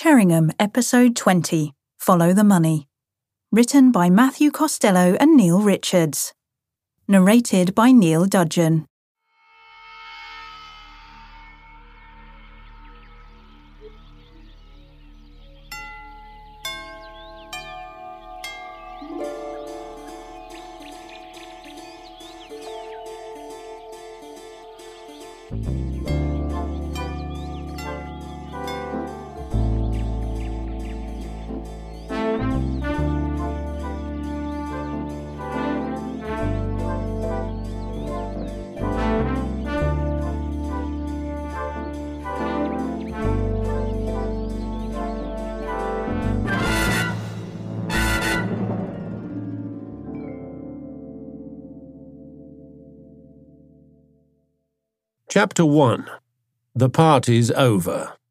Cheringham, Episode 20, Follow the Money. Written by Matthew Costello and Neil Richards. Narrated by Neil Dudgeon. Chapter 1. The Party's Over.